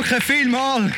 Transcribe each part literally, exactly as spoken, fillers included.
Danke vielmals.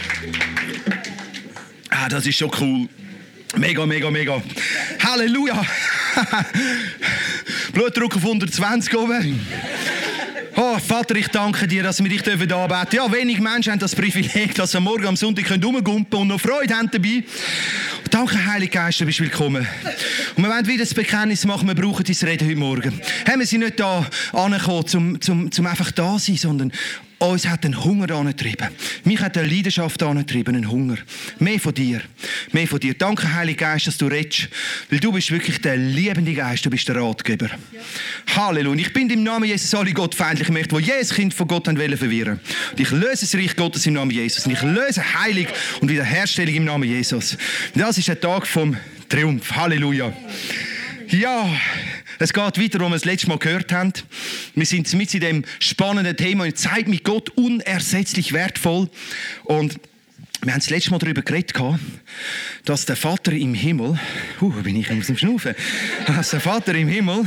Ah, das ist schon cool. Mega, mega, mega. Halleluja. Blutdruck auf hundertzwanzig oben. Oh, Vater, ich danke dir, dass wir dich anbeten dürfen. Ja, wenig Menschen haben das Privileg, dass sie am Morgen am Sonntag rumgumpen können und noch Freude haben dabei. Danke, Heiliger Geist, du bist willkommen. Und wir wollen wieder das Bekenntnis machen, wir brauchen dein Reden heute Morgen. Hey, wir sind nicht da angekommen, um, um, um einfach da zu sein, sondern uns hat ein Hunger angetrieben. Mich hat eine Leidenschaft angetrieben, ein Hunger. Mehr von dir. Mehr von dir. Danke, Heiliger Geist, dass du redest. Weil du bist wirklich der liebende Geist, du bist der Ratgeber. Ja. Halleluja. Ich bin im Namen Jesus alle gottfeindlichen Mächte, die jedes Kind von Gott wollen verwirren. Und ich löse das Reich Gottes im Namen Jesus. Und ich löse Heilig und Wiederherstellung im Namen Jesus. Das ist der Tag vom Triumph. Halleluja. Ja, es geht weiter, wo wir das letzte Mal gehört haben. Wir sind mit in dem spannenden Thema Zeit mit Gott unersetzlich wertvoll. Und wir haben das letzte Mal darüber geredet, dass der Vater im Himmel, uh, bin ich aus dem Schnaufen, dass der Vater im Himmel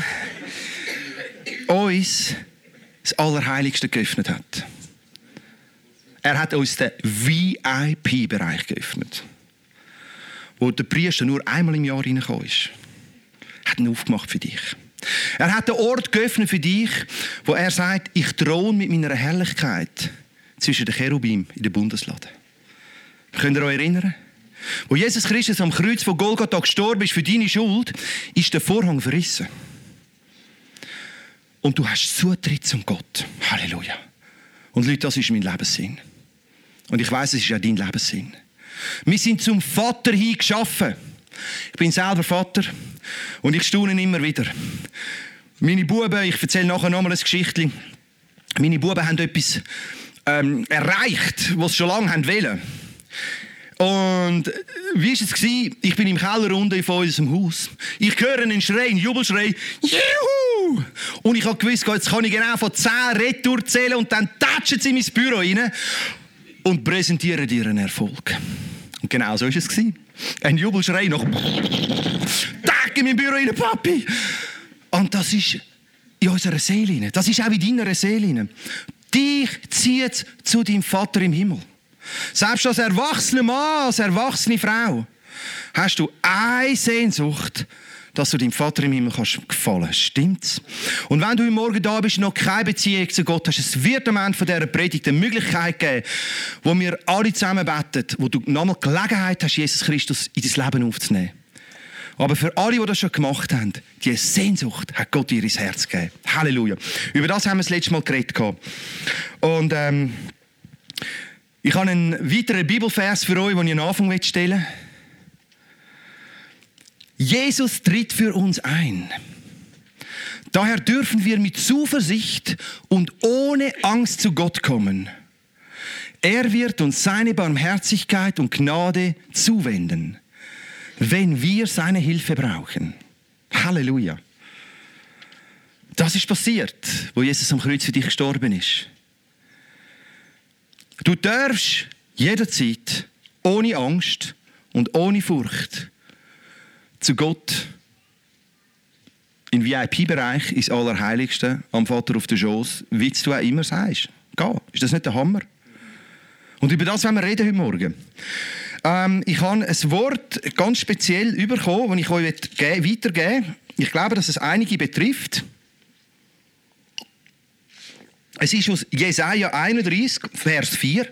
uns das Allerheiligste geöffnet hat. Er hat uns den V I P-Bereich geöffnet, wo der Priester nur einmal im Jahr reingekommen ist. Er hat ihn aufgemacht für dich. Er hat den Ort geöffnet für dich, wo er sagt, ich throne mit meiner Herrlichkeit zwischen den Cherubim in der Bundeslade. Könnt ihr euch erinnern? Wo Jesus Christus am Kreuz von Golgatha gestorben ist für deine Schuld, ist der Vorhang verrissen. Und du hast Zutritt zum Gott. Halleluja. Und Leute, das ist mein Lebenssinn. Und ich weiss, es ist auch dein Lebenssinn. Wir sind zum Vater hin geschaffen. Ich bin selber Vater und ich staune immer wieder. Meine Buben, ich erzähle nachher nochmal ein Geschichtchen. Meine Buben haben etwas ähm, erreicht, was sie schon lange haben wollen. Und wie war es? Ich bin im Keller unten von unserem Haus. Ich höre einen Schrei, einen Jubelschrei. Juhu! Und ich habe gewusst, jetzt kann ich genau von zehn Retour zählen und dann tatschen sie in mein Büro rein und präsentieren ihren Erfolg. Und genau so war es. Ein Jubelschrei noch. Tag in mein Büro rein, Papi! Und das ist in unserer Seele. Das ist auch in deiner Seele. Dich zieht zu deinem Vater im Himmel. Selbst als erwachsener Mann, als erwachsene Frau, hast du eine Sehnsucht, dass du deinem Vater im Himmel kannst gefallen. Stimmt's? Und wenn du heute Morgen da bist und noch keine Beziehung zu Gott hast, es wird am Ende dieser Predigt eine Möglichkeit geben, wo wir alle zusammen beten, wo du nochmal Gelegenheit hast, Jesus Christus in dein Leben aufzunehmen. Aber für alle, die das schon gemacht haben, diese Sehnsucht hat Gott dir ins Herz gegeben. Halleluja. Über das haben wir das letzte Mal geredet. Und ähm, ich habe einen weiteren Bibelvers für euch, den ich an den Anfang stellen möchte. Jesus tritt für uns ein. Daher dürfen wir mit Zuversicht und ohne Angst zu Gott kommen. Er wird uns seine Barmherzigkeit und Gnade zuwenden, wenn wir seine Hilfe brauchen. Halleluja. Das ist passiert, wo Jesus am Kreuz für dich gestorben ist. Du darfst jederzeit ohne Angst und ohne Furcht zu Gott im V I P-Bereich, ins Allerheiligste, am Vater auf der Schoß, wie du auch immer sagst. Geh. Ist das nicht der Hammer? Und über das wollen wir reden heute Morgen. Ähm, ich habe ein Wort ganz speziell bekommen, das ich euch weitergeben möchte. Ich glaube, dass es einige betrifft. Es ist aus Jesaja einunddreißig, Vers vier.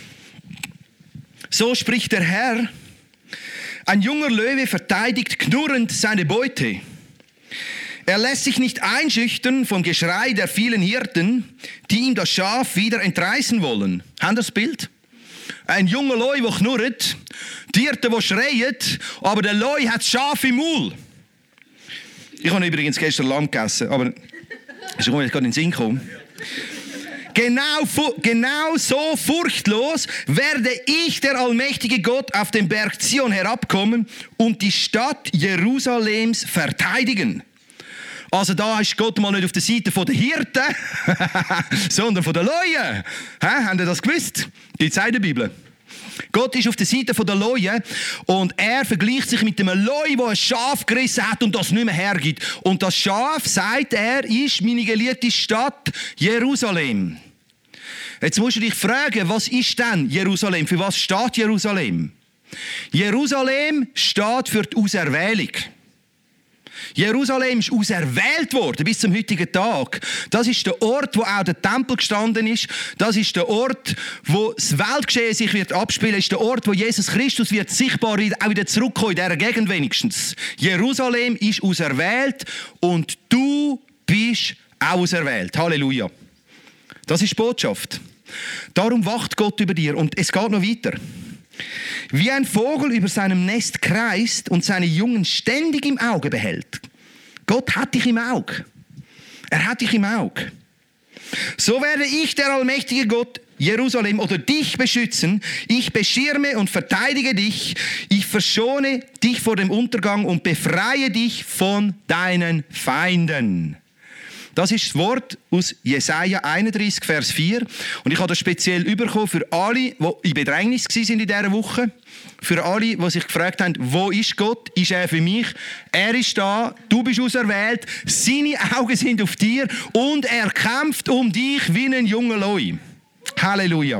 So spricht der Herr: Ein junger Löwe verteidigt knurrend seine Beute. Er lässt sich nicht einschüchtern vom Geschrei der vielen Hirten, die ihm das Schaf wieder entreißen wollen. Habt ihr das Bild? Ein junger Löwe, der knurrt, die Hirten, die schreien, aber der Löwe hat das Schaf im Maul. Ich habe übrigens gestern Lamm gegessen, aber es ist mir gerade in den Sinn gekommen. Genau, genau so furchtlos werde ich, der allmächtige Gott, auf den Berg Zion herabkommen und die Stadt Jerusalems verteidigen. Also da ist Gott mal nicht auf der Seite der Hirten, sondern von der Leuen. Habt ihr das gewusst? Gibt es in der Bibel. Gott ist auf der Seite der Leuen und er vergleicht sich mit dem Leu, der ein Schaf gerissen hat und das nicht mehr hergibt. Und das Schaf, sagt er, ist meine geliebte Stadt Jerusalem. Jetzt musst du dich fragen, was ist denn Jerusalem? Für was steht Jerusalem? Jerusalem steht für die Auserwählung. Jerusalem ist auserwählt worden bis zum heutigen Tag. Das ist der Ort, wo auch der Tempel gestanden ist. Das ist der Ort, wo das Weltgeschehen sich wird abspielen. Das ist der Ort, wo Jesus Christus wird sichtbar auch wieder zurückkommen, in dieser Gegend wenigstens. Jerusalem ist auserwählt und du bist auch auserwählt. Halleluja. Das ist die Botschaft. Darum wacht Gott über dir. Und es geht noch weiter. Wie ein Vogel über seinem Nest kreist und seine Jungen ständig im Auge behält. Gott hat dich im Auge. Er hat dich im Auge. So werde ich, der allmächtige Gott, Jerusalem oder dich beschützen. Ich beschirme und verteidige dich. Ich verschone dich vor dem Untergang und befreie dich von deinen Feinden. Das ist das Wort aus Jesaja einunddreißig, Vers vier. Und ich habe das speziell bekommen für alle, die in Bedrängnis waren in dieser Woche. Für alle, die sich gefragt haben, wo ist Gott? Ist er für mich? Er ist da, du bist auserwählt, seine Augen sind auf dir und er kämpft um dich wie ein junger Leu. Halleluja.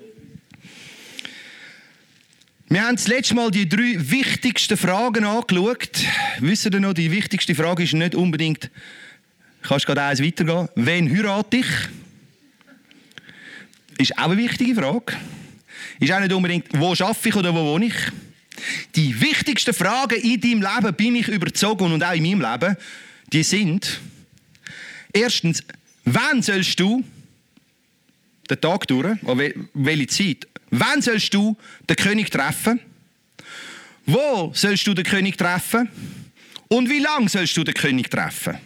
Wir haben das letzte Mal die drei wichtigsten Fragen angeschaut. Wisst ihr noch, die wichtigste Frage ist nicht unbedingt, kannst du gerade eins weitergehen? Wen heirate ich? Ist auch eine wichtige Frage. Ist auch nicht unbedingt, wo arbeite ich oder wo wohne ich? Die wichtigsten Fragen in deinem Leben, bin ich überzogen und auch in meinem Leben, die sind, erstens, wann sollst du den Tag durch, oder welche Zeit, wann sollst du den König treffen? Wo sollst du den König treffen? Und wie lange sollst du den König treffen?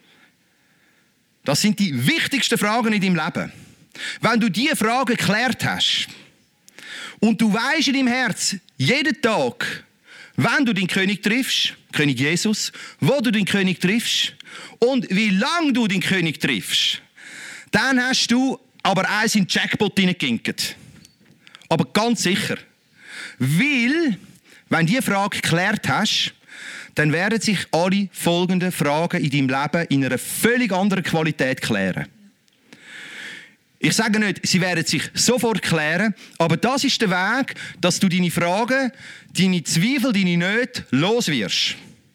Das sind die wichtigsten Fragen in deinem Leben. Wenn du diese Fragen geklärt hast und du weisst in deinem Herz jeden Tag, wenn du den König triffst, König Jesus, wo du den König triffst und wie lange du den König triffst, dann hast du aber eins in den Jackpot hineingeginkt. Aber ganz sicher. Weil, wenn du diese Frage geklärt hast, dann werden sich alle folgenden Fragen in deinem Leben in einer völlig anderen Qualität klären. Ich sage nicht, sie werden sich sofort klären, aber das ist der Weg, dass du deine Fragen, deine Zweifel, deine Nöte los wirst.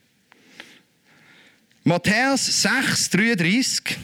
Matthäus sechs, dreiunddreißig.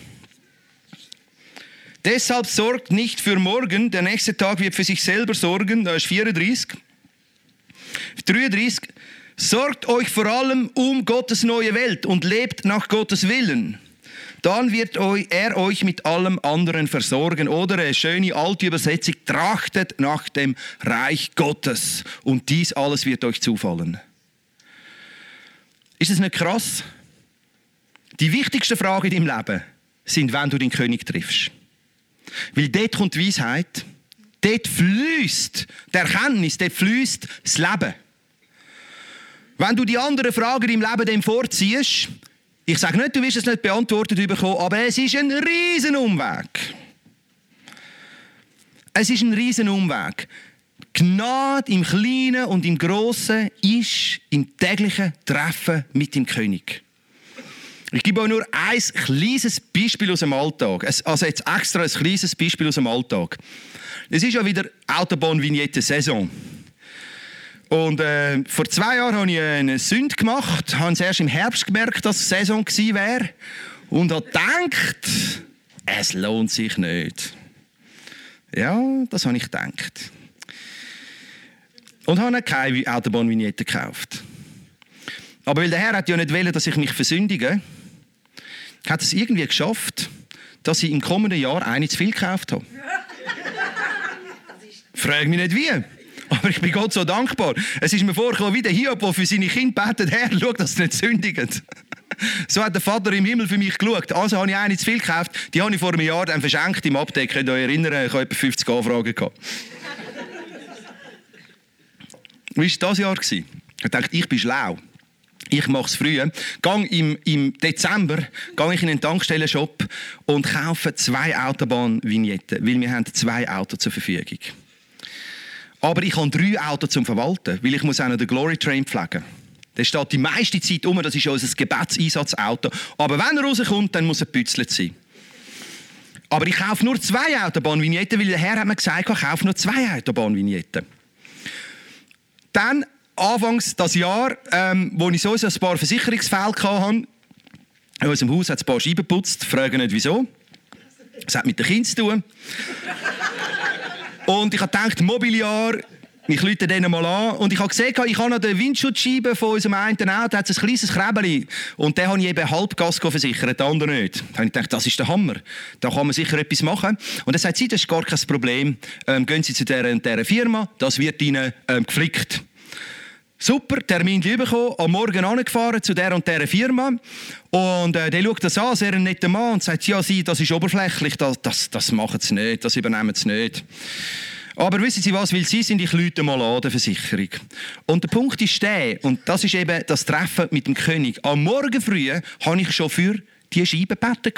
Deshalb sorgt nicht für morgen, der nächste Tag wird für sich selber sorgen. Da ist vierunddreißig. dreiunddreißig. Sorgt euch vor allem um Gottes neue Welt und lebt nach Gottes Willen. Dann wird er euch mit allem anderen versorgen. Oder eine schöne alte Übersetzung, trachtet nach dem Reich Gottes und dies alles wird euch zufallen. Ist es nicht krass? Die wichtigsten Fragen in deinem Leben sind, wenn du den König triffst. Weil dort kommt die Weisheit, dort fließt die Erkenntnis, dort fließt das Leben. Wenn du die anderen Fragen im Leben dem vorziehst, ich sage nicht, du wirst es nicht beantwortet bekommen, aber es ist ein riesen Umweg. Es ist ein riesen Umweg. Gnade im Kleinen und im Grossen ist im täglichen Treffen mit dem König. Ich gebe euch nur ein kleines Beispiel aus dem Alltag. Also jetzt extra ein kleines Beispiel aus dem Alltag. Es ist ja wieder Autobahn-Vignette-Saison. Und äh, vor zwei Jahren habe ich eine Sünde gemacht, habe es erst im Herbst gemerkt, dass es Saison gewesen wäre und habe gedacht, es lohnt sich nicht. Ja, das habe ich gedacht. Und habe keine Autobahnvignette gekauft. Aber weil der Herr hat ja nicht wollen, dass ich mich versündige, hat es irgendwie geschafft, dass ich im kommenden Jahr eine zu viel gekauft habe. Frag mich nicht wie. Aber ich bin Gott so dankbar. Es ist mir vorgekommen, wie der Hiob, der für seine Kinder betet, Herr, schau, dass sie nicht sündigen. So hat der Vater im Himmel für mich geschaut. Also habe ich eine zu viel gekauft. Die habe ich vor einem Jahr dann verschenkt im Abdeck. Könnt ihr euch erinnern, ich habe etwa fünfzig Anfragen gehabt. Wie war das Jahr? Ich dachte, ich bin schlau. Ich mache es früh. Gang im, Im Dezember gehe ich in einen Tankstellenshop und kaufe zwei Autobahnvignetten, weil wir haben zwei Autos zur Verfügung. Aber ich habe drei Autos zum Verwalten, weil ich muss auch noch den Glory Train pflegen. Der steht die meiste Zeit um, das ist unser Gebetseinsatzauto. Aber wenn er rauskommt, dann muss er gebützelt sein. Aber ich kaufe nur zwei Autobahnvignetten, weil der Herr hat mir gesagt, ich kaufe nur zwei Autobahnvignetten. Dann, anfangs das Jahr, ähm, wo ich so ein paar Versicherungsfälle hatte, in unserem Haus hat es ein paar Scheiben geputzt, frage nicht wieso. Das hat mit den Kindern zu tun. Und ich habe gedacht, Mobiliar, ich rufe denen mal an. Und ich habe gesehen, ich habe noch den Windschutzscheiben von unserem einen Auto, da hat es ein kleines Krebeli. Und den habe ich eben halb Gasko versichert, den anderen nicht. Da habe ich gedacht, das ist der Hammer. Da kann man sicher etwas machen. Und er sagt, sie, das ist gar kein Problem. Ähm, gehen Sie zu dieser, dieser Firma, das wird Ihnen ähm, geflickt. Super, Termin bekommen, am Morgen angefahren zu der und dieser Firma. Und äh, der schaut das an, sehr ein netter Mann, und sagt, ja, Sie, das ist oberflächlich, das, das, das machen Sie nicht, das übernehmen Sie nicht. Aber wissen Sie was, weil Sie sind, ich rufe mal an, der Versicherung. Und der Punkt ist der, und das ist eben das Treffen mit dem König. Am Morgen früh habe ich schon für die Scheibe gebeten.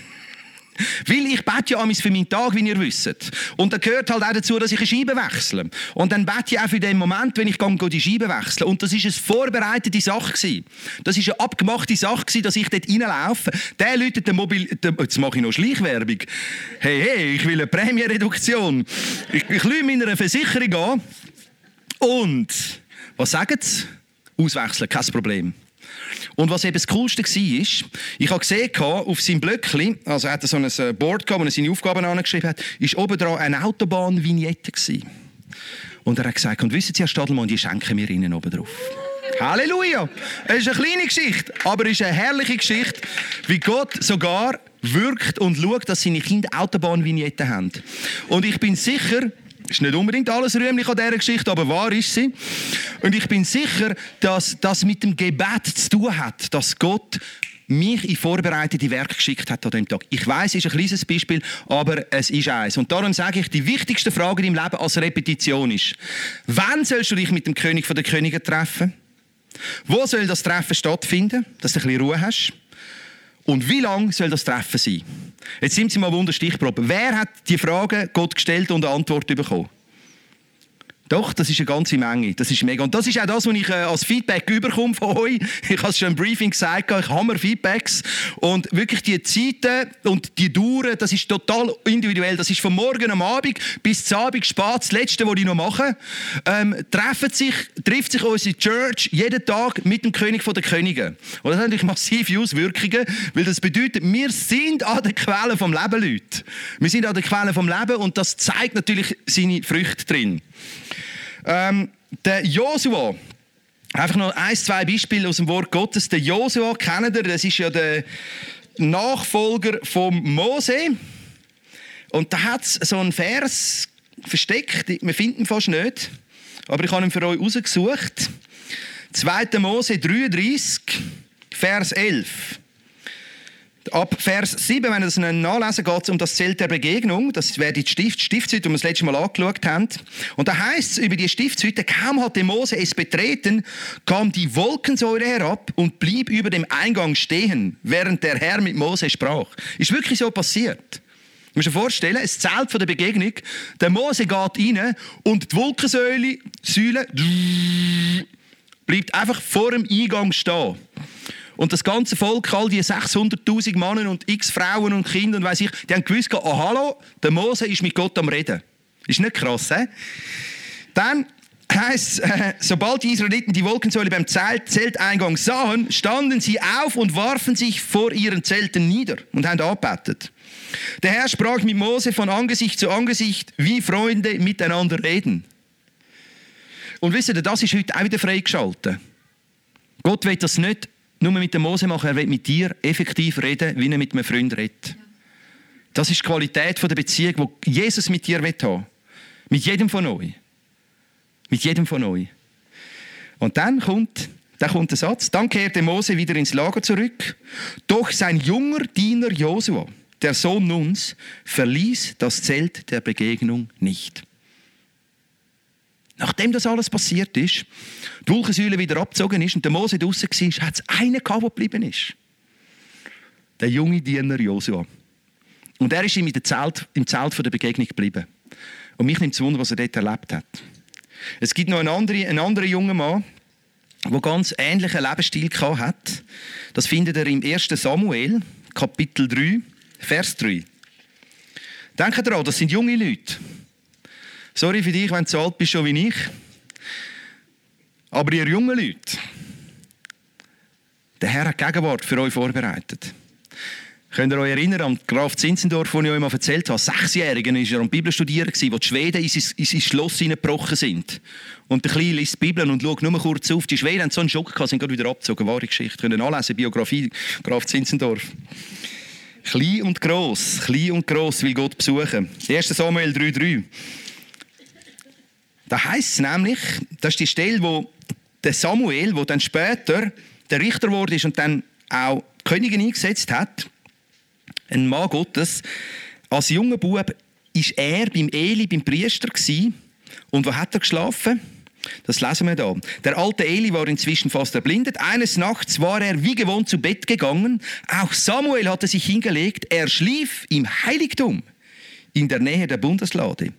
Weil ich bete ja amigs für meinen Tag, wie ihr wisst. Und da gehört halt auch dazu, dass ich eine Scheibe wechsle. Und dann bete ich auch für den Moment, wenn ich gehe, die Scheibe wechsle. Und das war eine vorbereitete Sache. Das war eine abgemachte Sache, dass ich dort reinlaufe. Der läutet den Mobil... Jetzt mache ich noch Schleichwerbung. Hey, hey, ich will eine Prämienreduktion. Ich, ich rufe meiner Versicherung an. Und, was sagen sie? Auswechseln, kein Problem. Und was eben das Coolste war, ist, ich habe gesehen, auf seinem Blöckchen, also er hatte so ein Board gehabt, wo er seine Aufgaben angeschrieben hat, ist oben dran eine Autobahnvignette gewesen. Und er hat gesagt, und wissen Sie, Herr Stadelmann, die schenken wir Ihnen oben drauf. Halleluja! Es ist eine kleine Geschichte, aber es ist eine herrliche Geschichte, wie Gott sogar wirkt und schaut, dass seine Kinder Autobahnvignetten haben. Und ich bin sicher, es ist nicht unbedingt alles rühmlich an dieser Geschichte, aber wahr ist sie. Und ich bin sicher, dass das mit dem Gebet zu tun hat, dass Gott mich in vorbereitete Werke geschickt hat an diesem Tag. Ich weiss, es ist ein kleines Beispiel, aber es ist eins. Und darum sage ich, die wichtigste Frage in deinem Leben als Repetition ist, wann sollst du dich mit dem König der Könige treffen? Wo soll das Treffen stattfinden, dass du ein bisschen Ruhe hast? Und wie lang soll das Treffen sein? Jetzt sind Sie mal wunder Stichprobe. Wer hat die Frage Gott gestellt und eine Antwort bekommen? Doch, das ist eine ganze Menge. Das ist mega. Und das ist auch das, was ich äh, als Feedback überkomme von euch. Ich habe es schon im Briefing gesagt, ich habe Feedbacks. Und wirklich die Zeiten und die Dauern, das ist total individuell. Das ist von morgen am Abend bis zum Abend spät, das Letzte, was ich noch mache. Ähm, treffen sich, trifft sich unsere Church jeden Tag mit dem König der Könige. Und das hat natürlich massive Auswirkungen, weil das bedeutet, wir sind an der Quelle vom Leben, Leute. Wir sind an der Quelle vom Leben und das zeigt natürlich seine Früchte drin. Ähm, der Josua, einfach noch ein, zwei Beispiele aus dem Wort Gottes. Der Josua, kennt ihr, das ist ja der Nachfolger von Mose. Und da hat es so einen Vers versteckt, wir finden ihn fast nicht, aber ich habe ihn für euch rausgesucht. zweiter Mose dreiunddreißig, Vers elf. Ab Vers sieben, wenn ihr das nachlesen, geht es um das Zelt der Begegnung. Das wäre die Stift, Stiftshütte, die wir das letzte Mal angeschaut haben. Und da heißt es über die Stiftshütte, kaum hatte Mose es betreten, kam die Wolkensäule herab und blieb über dem Eingang stehen, während der Herr mit Mose sprach. Ist wirklich so passiert. Du musst dir vorstellen, ein Zelt von der Begegnung, der Mose geht rein und die Wolkensäule, Säule, bleibt einfach vor dem Eingang stehen. Und das ganze Volk, all die sechshunderttausend Männer und x Frauen und Kinder und weiss ich, die haben gewusst, oh hallo, der Mose ist mit Gott am Reden. Ist nicht krass, hä? Dann heisst es, äh, sobald die Israeliten die Wolkensäule beim Zelt, Zelteingang sahen, standen sie auf und warfen sich vor ihren Zelten nieder und haben angebetet. Der Herr sprach mit Mose von Angesicht zu Angesicht, wie Freunde miteinander reden. Und wisst ihr, das ist heute auch wieder freigeschaltet. Gott will das nicht nur mit dem Mose machen, er will mit dir effektiv reden, wie er mit einem Freund redet. Das ist die Qualität der Beziehung, die Jesus mit dir haben will. Mit jedem von euch. Mit jedem von euch. Und dann kommt, dann kommt der Satz, dann kehrte Mose wieder ins Lager zurück. Doch sein junger Diener Josua, der Sohn Nuns, verließ das Zelt der Begegnung nicht. Nachdem das alles passiert ist, die Wolkensäule wieder abgezogen ist und der Mose draussen war, hat es einen gehabt, der geblieben ist. Der junge Diener Josua. Und er ist im Zelt, im Zelt der Begegnung geblieben. Und mich nimmt es Wunder, was er dort erlebt hat. Es gibt noch einen anderen, einen anderen jungen Mann, der ganz ähnlichen Lebensstil hatte. Das findet ihr im ersten Samuel, Kapitel drei, Vers drei. Denkt daran, das sind junge Leute. Sorry für dich, wenn du so alt bist, schon wie ich. Aber ihr jungen Leute, der Herr hat Gegenwart für euch vorbereitet. Könnt ihr euch erinnern an Graf Zinzendorf, den ich euch mal erzählt habe? Sechsjährigen war er am Bibelstudieren, wo die Schweden in sein, in sein Schloss hineingebrochen sind. Und der Kleine liest die Bibel und schaut nur kurz auf. Die Schweden haben so einen Schock gehabt, sind gerade wieder abgezogen. Wahre Geschichte. Könnt ihr nachlesen, Biografie Graf Zinzendorf. Klein und gross, klein und gross will Gott besuchen. erster Samuel drei drei. Da heisst es nämlich, das ist die Stelle, wo der Samuel, der dann später der Richter geworden ist und dann auch die Königin eingesetzt hat, ein Mann Gottes, als junger Bub war er beim Eli, beim Priester gewesen. Und wo hat er geschlafen? Das lesen wir da. Der alte Eli war inzwischen fast erblindet. Eines Nachts war er wie gewohnt zu Bett gegangen. Auch Samuel hatte sich hingelegt. Er schlief im Heiligtum in der Nähe der Bundeslade.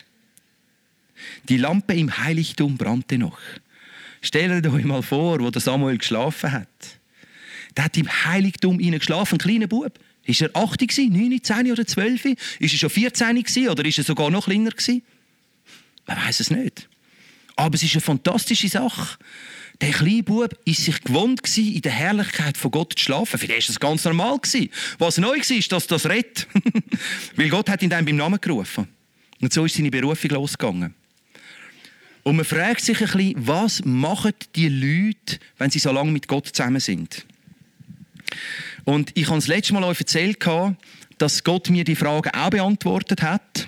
Die Lampe im Heiligtum brannte noch. Stellt euch mal vor, wo der Samuel geschlafen hat. Der hat im Heiligtum geschlafen, ein kleiner Bub. Ist er acht, neun, zehn oder zwölf? Ist er schon vierzehn oder ist er sogar noch kleiner? Man weiss es nicht. Aber es ist eine fantastische Sache. Der kleine Bub war sich gewohnt, in der Herrlichkeit von Gott zu schlafen. Für ihn war das ganz normal. Was neu war, ist, dass das rettet. Weil Gott hat ihn dann beim Namen gerufen. Und so ist seine Berufung losgegangen. Und man fragt sich ein bisschen, was machen die Leute, wenn sie so lange mit Gott zusammen sind? Und ich habe das letzte Mal euch erzählt, dass Gott mir die Fragen auch beantwortet hat.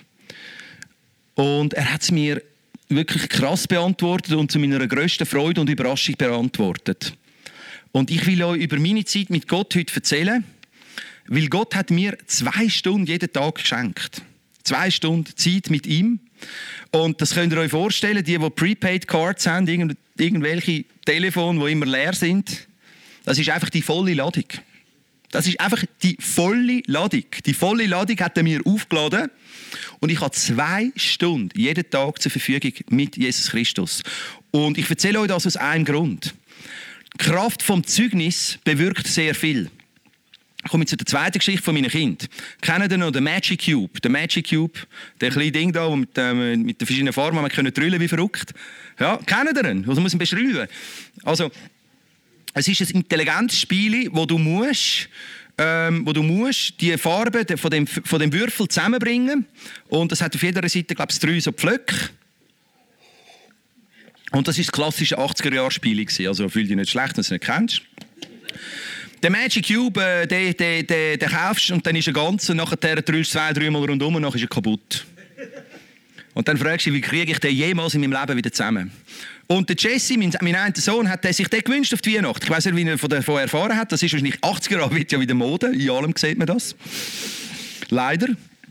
Und er hat es mir wirklich krass beantwortet und zu meiner grössten Freude und Überraschung beantwortet. Und ich will euch über meine Zeit mit Gott heute erzählen, weil Gott hat mir zwei Stunden jeden Tag geschenkt. Zwei Stunden Zeit mit ihm. Und das könnt ihr euch vorstellen, die, die Prepaid Cards haben, irgendwelche Telefone, die immer leer sind, das ist einfach die volle Ladung. Das ist einfach die volle Ladung. Die volle Ladung hat er mir aufgeladen. Und ich habe zwei Stunden jeden Tag zur Verfügung mit Jesus Christus. Und ich erzähle euch das aus einem Grund. Die Kraft vom Zeugnis bewirkt sehr viel. Ich komme zu der zweiten Geschichte von meinen Kindern. Kennen Sie noch den Magic Cube? Der Magic Cube, der kleine Ding da, wo mit, ähm, mit den verschiedenen Farben man können drüllen wie verrückt. Ja, kennen Sie ihn? Also muss man beschreiben. Also, es ist ein intelligentes Spiel, wo du musst, ähm, wo du musst die Farben von dem, von dem Würfel zusammenbringen. Und das hat auf jeder Seite, glaube ich, drei so Pflöcke. Und das war das klassische achtziger-Jahre-Spiel. Also fühl dich nicht schlecht, wenn du es nicht kennst. Der Magic Cube, äh, den, den, den, den kaufst und dann ist er ganz und nachher drüllst du zwei, dreimal rundum und dann ist er kaputt. Und dann fragst du dich, wie kriege ich den jemals in meinem Leben wieder zusammen? Und der Jesse, mein, mein einer Sohn, hat sich den gewünscht auf die Weihnacht. Ich weiss nicht, wie er davon erfahren hat. Das ist wahrscheinlich achtziger Jahre, wird ja wieder Mode. In allem sieht man das. Leider.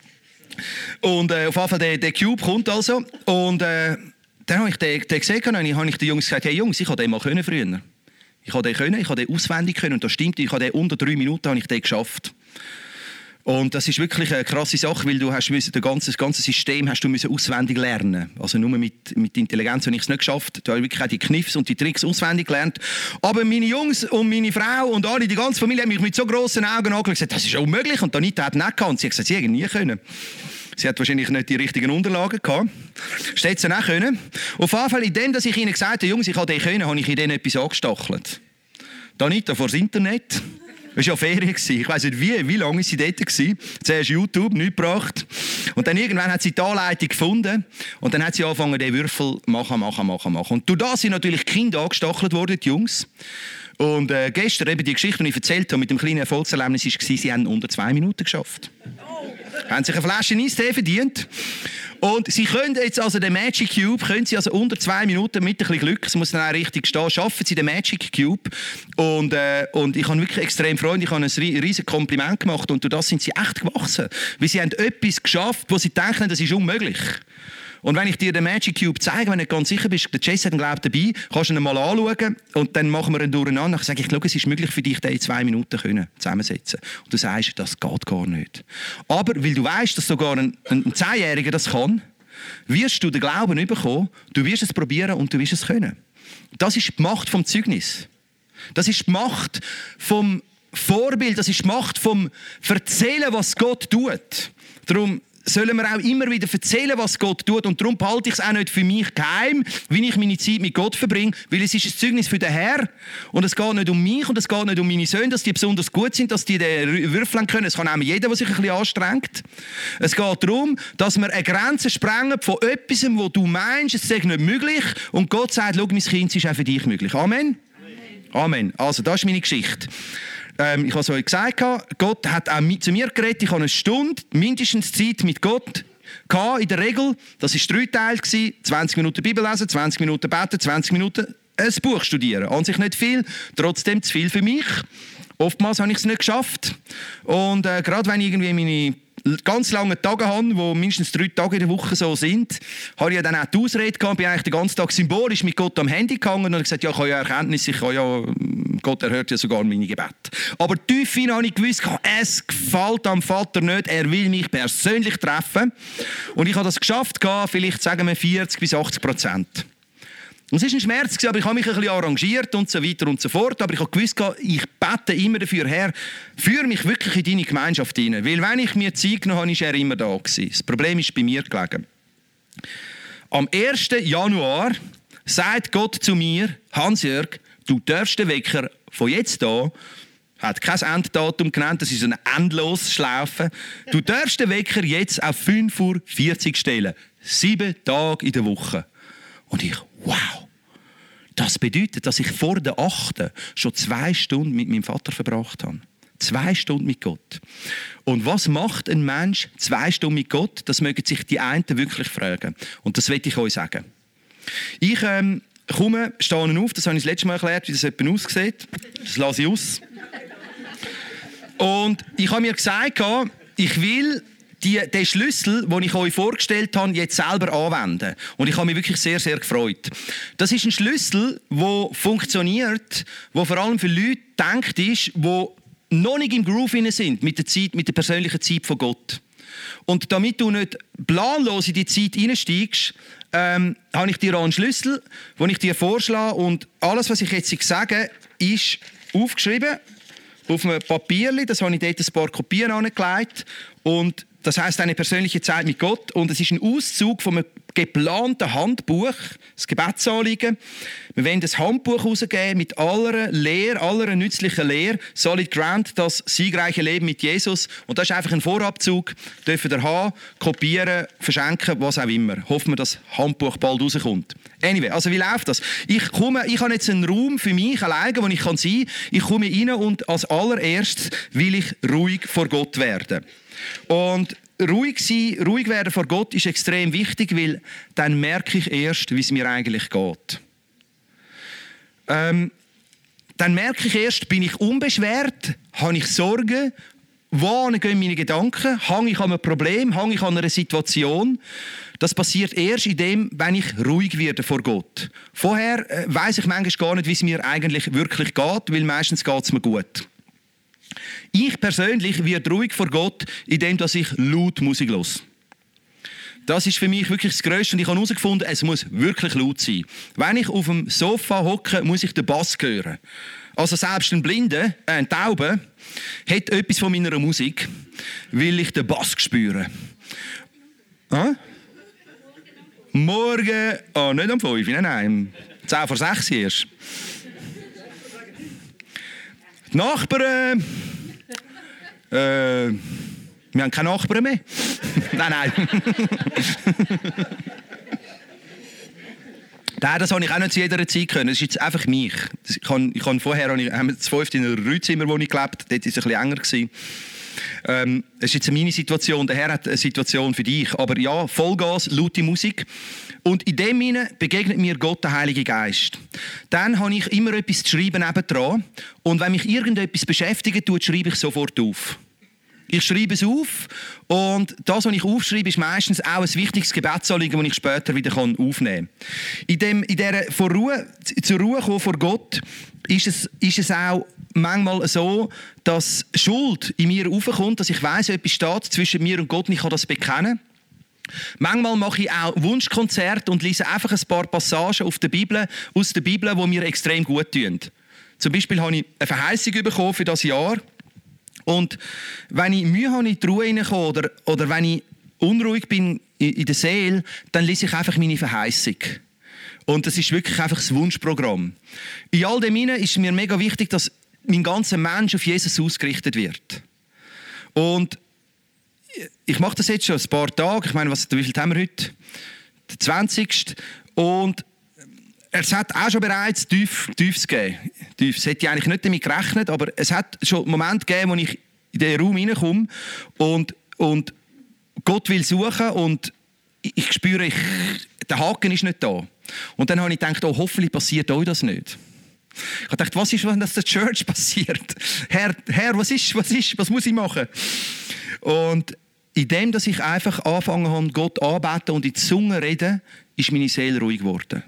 Und äh, auf jeden Fall, der, der Cube kommt also. Und äh, dann habe ich den, den gesehen und dann habe ich den Jungs gesagt, hey Jungs, ich habe den mal können früher. Ich habe den können, ich habe den auswendig können. Und das stimmt, ich habe den unter drei Minuten habe ich den geschafft. Und das ist wirklich eine krasse Sache, weil du hast müssen, das ganze, das ganze System hast du müssen auswendig lernen. Also nur mit, mit Intelligenz habe ich es nicht geschafft. Da habe ich wirklich auch die Kniffs und die Tricks auswendig gelernt. Aber meine Jungs und meine Frau und alle, die ganze Familie haben mich mit so grossen Augen angeschaut und gesagt, das ist unmöglich. Und Anita hat nicht gehabt. Und sie hat gesagt, sie hätte nie können. Sie hat wahrscheinlich nicht die richtigen Unterlagen gehabt. Das hätte sie auch können. Auf jeden Fall, in dem, dass ich ihnen gesagt habe, Jungs, ich habe den können, habe ich ihnen etwas angestachelt. Anita vor das Internet. Es war ja Ferien. Ich weiss nicht, wie, wie lange sie dort war. Zuerst YouTube, nichts gebracht. Und dann irgendwann hat sie die Anleitung gefunden. Und dann hat sie angefangen, den Würfel machen, machen, machen, machen. Und durch das sind natürlich die Kinder angestachelt worden, die Jungs. Und äh, gestern eben die Geschichte, die ich erzählt habe, mit dem kleinen Erfolgserlebnis, war, sie haben unter zwei Minuten geschafft. Haben sich eine Flasche Eistee verdient. Und sie können jetzt also den Magic Cube, können sie also unter zwei Minuten mit ein bisschen Glück, es muss dann auch richtig stehen, schaffen sie den Magic Cube. Und, äh, und ich habe wirklich extrem Freude, ich habe ein riesiges Kompliment gemacht und durch das sind sie echt gewachsen. Weil sie haben etwas geschafft, wo sie denken, das ist unmöglich. Und wenn ich dir den Magic Cube zeige, wenn du nicht ganz sicher bist, der Jesse hat ihn, glaube ich, dabei, kannst du ihn mal anschauen und dann machen wir ihn durcheinander. Ich sage, ich schaue, es ist möglich für dich, den in zwei Minuten können, zusammensetzen. Und du sagst, das geht gar nicht. Aber weil du weißt, dass sogar ein, ein Zehnjähriger das kann, wirst du den Glauben bekommen, du wirst es probieren und du wirst es können. Das ist die Macht vom Zeugnis. Das ist die Macht vom Vorbild, das ist die Macht vom Erzählen, was Gott tut. Darum sollen wir auch immer wieder erzählen, was Gott tut. Und darum behalte ich es auch nicht für mich geheim, wie ich meine Zeit mit Gott verbringe, weil es ist ein Zeugnis für den Herrn. Und es geht nicht um mich und es geht nicht um meine Söhne, dass die besonders gut sind, dass die den würfeln können. Es kann auch jeder, der sich ein bisschen anstrengt. Es geht darum, dass wir eine Grenze sprengen von etwas, wo du meinst, es sei nicht möglich. Und Gott sagt, schau, mein Kind, es ist auch für dich möglich. Amen? Amen. Amen. Also, das ist meine Geschichte. Ähm, ich habe es euch gesagt, Gott hat auch zu mir geredet. Ich habe eine Stunde, mindestens Zeit mit Gott gehabt, in der Regel. Das war drei Teile. zwanzig Minuten Bibel lesen, zwanzig Minuten beten, zwanzig Minuten ein Buch studieren. An sich nicht viel, trotzdem zu viel für mich. Oftmals habe ich es nicht geschafft. Und äh, gerade wenn ich irgendwie meine ganz lange Tage habe, die mindestens drei Tage in der Woche so sind, habe ich ja dann auch die Ausrede gehabt, bin eigentlich den ganzen Tag symbolisch mit Gott am Handy gehangen und habe gesagt, ja, ich habe ja Erkenntnis, ich habe ja, Gott erhört ja sogar meine Gebete. Aber tief hinein habe ich gewusst, es gefällt am Vater nicht, er will mich persönlich treffen. Und ich habe das geschafft, vielleicht sagen wir vierzig bis achtzig Prozent. Und es war ein Schmerz, aber ich habe mich ein bisschen arrangiert und so weiter und so fort. Aber ich habe gewusst, ich bete immer dafür, Herr, führe mich wirklich in deine Gemeinschaft hinein. Weil wenn ich mir Zeit genommen habe, war er immer da gewesen. Das Problem ist bei mir gelegen. Am ersten Januar sagt Gott zu mir, Hans-Jörg, du darfst den Wecker von jetzt an, hat kein Enddatum genannt, das ist eine endlose Schlaufe, du darfst den Wecker jetzt auf fünf Uhr vierzig stellen. Sieben Tage in der Woche. Und ich, wow, das bedeutet, dass ich vor der achten schon zwei Stunden mit meinem Vater verbracht habe. Zwei Stunden mit Gott. Und was macht ein Mensch zwei Stunden mit Gott? Das mögen sich die einen wirklich fragen. Und das will ich euch sagen. Ich ähm, komme, stehe auf, das habe ich das letzte Mal erklärt, wie das etwa aussieht. Das lasse ich aus. Und ich habe mir gesagt, ich will Die, den Schlüssel, den ich euch vorgestellt habe, jetzt selber anwenden. Und ich habe mich wirklich sehr, sehr gefreut. Das ist ein Schlüssel, der funktioniert, der vor allem für Leute gedacht ist, die noch nicht im Groove sind mit der Zeit, mit der persönlichen Zeit von Gott. Und damit du nicht planlos in die Zeit einsteigst, ähm, habe ich dir auch einen Schlüssel, den ich dir vorschlage. Und alles, was ich jetzt sage, ist aufgeschrieben auf einem Papierchen. Das habe ich dort ein paar Kopien angelegt. Und das heisst eine persönliche Zeit mit Gott. Und es ist ein Auszug von einem geplanten Handbuch, das Gebetsanliegen. Wir wollen das Handbuch herausgeben mit aller Lehre, aller nützlichen Lehre. Solid Ground, das siegreiche Leben mit Jesus. Und das ist einfach ein Vorabzug. Dürfen ihr haben, kopieren, verschenken, was auch immer. Hoffen wir, dass das Handbuch bald rauskommt. Anyway, also wie läuft das? Ich komme, ich habe jetzt einen Raum für mich alleine, wo ich sein kann. Ich komme rein und als allererstes will ich ruhig vor Gott werden. Und ruhig sein, ruhig werden vor Gott ist extrem wichtig, weil dann merke ich erst, wie es mir eigentlich geht. Ähm, dann merke ich erst, bin ich unbeschwert, habe ich Sorgen, wohin gehen meine Gedanken, hänge ich an einem Problem, hänge ich an einer Situation. Das passiert erst in dem, wenn ich ruhig werde vor Gott. Vorher äh, weiss ich manchmal gar nicht, wie es mir eigentlich wirklich geht, weil meistens geht es mir gut. Ich persönlich werde ruhig vor Gott, indem ich laut Musik höre. Das ist für mich wirklich das Grösste. Und ich habe herausgefunden, es muss wirklich laut sein. Wenn ich auf dem Sofa hocke, muss ich den Bass hören. Also selbst ein Blinde, äh, ein Taube, hat etwas von meiner Musik, weil ich den Bass spüre. Ah? Morgen, oh, nicht um fünf, nein, nein, um zehn vor sechs erst. Die Nachbarn, äh, wir haben keine Nachbarn mehr. nein, nein. Nein, das habe ich auch nicht zu jeder Zeit können. Das ist jetzt einfach mich. Ich kann, ich kann vorher habe ich, haben wir das fünfte in einem Rützimmer, wo ich gelebt habe. Dort war es ein bisschen enger gewesen. Ähm, es ist jetzt meine Situation, der Herr hat eine Situation für dich. Aber ja, Vollgas, laute Musik. Und in dem hinein begegnet mir Gott, der Heilige Geist. Dann habe ich immer etwas zu schreiben nebendran. Und wenn mich irgendetwas beschäftigt tut, schreibe ich sofort auf. Ich schreibe es auf und das, was ich aufschreibe, ist meistens auch ein wichtiges Gebetsanliegen, das ich später wieder aufnehmen kann. In, dem, in dieser vor Ruhe, zur Ruhe kommen vor Gott ist es, ist es auch manchmal so, dass Schuld in mir aufkommt, dass ich weiss, etwas steht zwischen mir und Gott und ich kann das bekennen. Manchmal mache ich auch Wunschkonzerte und lese einfach ein paar Passagen auf der Bibel, aus der Bibel, die mir extrem gut tun. Zum Beispiel habe ich eine Verheißung bekommen für das Jahr. Und wenn ich Mühe habe, in die Ruhe hineinkomme oder, oder wenn ich unruhig bin in der Seele, dann lese ich einfach meine Verheißung. Und das ist wirklich einfach das Wunschprogramm. In all dem hinein ist mir mega wichtig, dass mein ganzer Mensch auf Jesus ausgerichtet wird. Und ich mache das jetzt schon ein paar Tage. Ich meine, was, wie viel haben wir heute? Der zwanzigste Und es hat auch schon bereits tief, Tiefs gegeben. Tiefs. Hätte ich eigentlich nicht damit gerechnet, aber es hat schon Momente gegeben, wo ich in den Raum hineinkomme und, und Gott will suchen und ich spüre, ich, der Haken ist nicht da. Und dann habe ich gedacht, oh, hoffentlich passiert euch das nicht. Ich habe gedacht, was ist, wenn das der Church passiert? Herr, Herr, was ist, was ist, was muss ich machen? Und in dem, dass ich einfach angefangen habe, Gott anzubeten und in die Zunge reden, ist meine Seele ruhig geworden.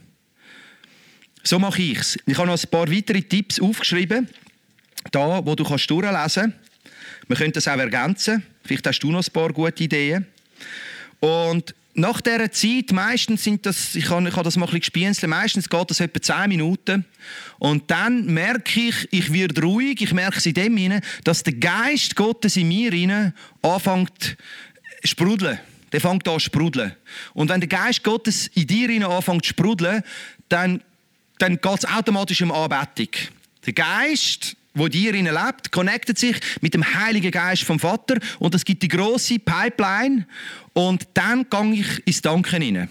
So mache ich es. Ich habe noch ein paar weitere Tipps aufgeschrieben, da, wo du kannst durchlesen kannst. Wir können das auch ergänzen. Vielleicht hast du noch ein paar gute Ideen. Und nach dieser Zeit, meistens sind das, ich habe, ich habe das mal ein bisschen gespienzelt, meistens geht das etwa zehn Minuten. Und dann merke ich, ich werde ruhig, ich merke es in dem hinein, dass der Geist Gottes in mir hinein anfängt zu sprudeln. Der fängt an zu sprudeln. Und wenn der Geist Gottes in dir hinein anfängt zu sprudeln, dann, dann geht es automatisch um Anbetung. Der Geist, der dir hinein lebt, connectet sich mit dem Heiligen Geist vom Vater und es gibt die grosse Pipeline und dann gehe ich ins Danken hinein.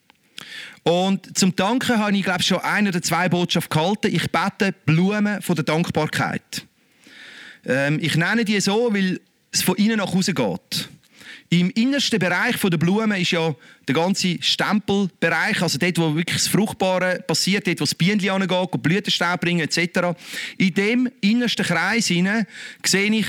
Und zum Danken habe ich, glaube ich, schon ein oder zwei Botschaften gehalten. Ich bete Blumen von der Dankbarkeit. Ähm, ich nenne die so, weil es von innen nach außen geht. Im innersten Bereich der Blumen ist ja der ganze Stempelbereich, also dort, wo wirklich das Fruchtbare passiert, dort, wo das Bienchen angeht, Blütenstaub bringen et cetera. In dem innersten Kreis hinein sehe ich,